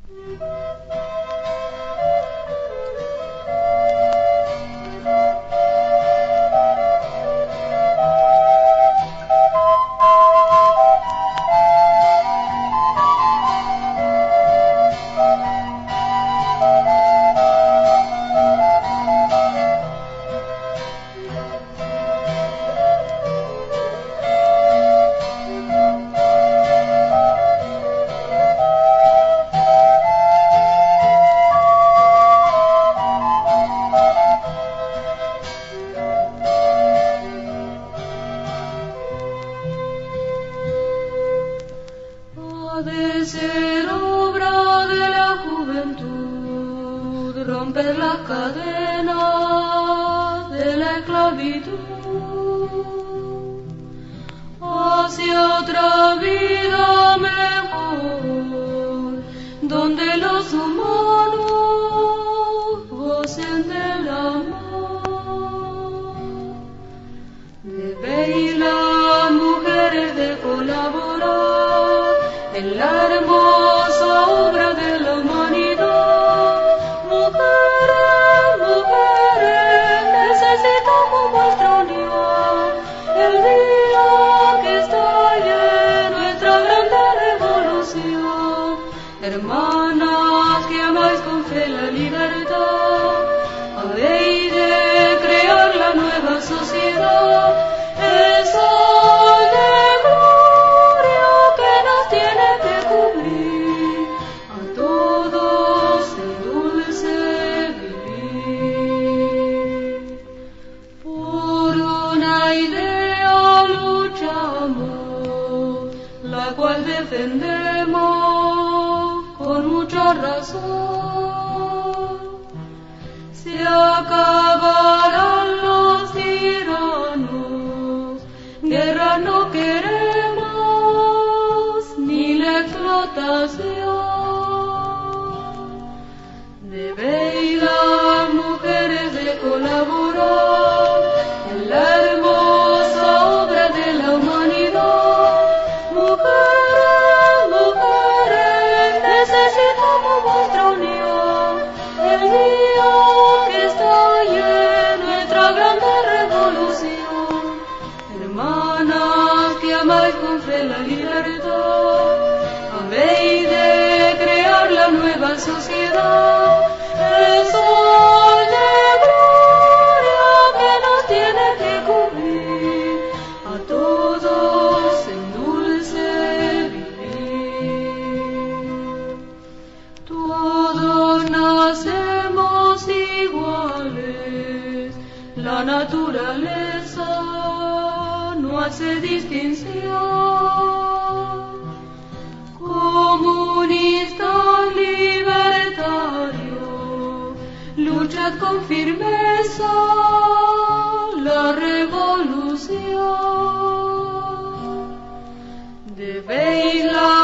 De ser obra de la juventud, romper las cadenas de la esclavitud, hacia otra vida mejor, donde los humanos gocen del amor. Debéis las mujeres de colaborar en la hermosa obra de la humanidad. Mujeres, mujeres, necesitamos vuestra unión. El día que estalle nuestra grande revolución. Hermanas que amáis con fe la libertad, habéis de crear la nueva sociedad. El sol de gloria que nos tiene que cubrir a todos el dulce vivir. Por una idea luchamos, la cual defendemos con mucha razón. Se acabarán los tiranos, guerra no queremos, ni la explotación. Debéis las mujeres de colaborar en la hermosa obra de la humanidad. Mujeres, mujeres, necesitamos vuestra unión. El día que estalle nuestra grande revolución. Hermanas que amáis con fe la libertad, habéis de crear la nueva sociedad. El sol de gloria que nos tiene que cubrir a todos en dulce vivir. Todos nacemos iguales, la naturaleza no hace distinción. Comunistas libertarios, luchad con firmeza la revolución. Debéis la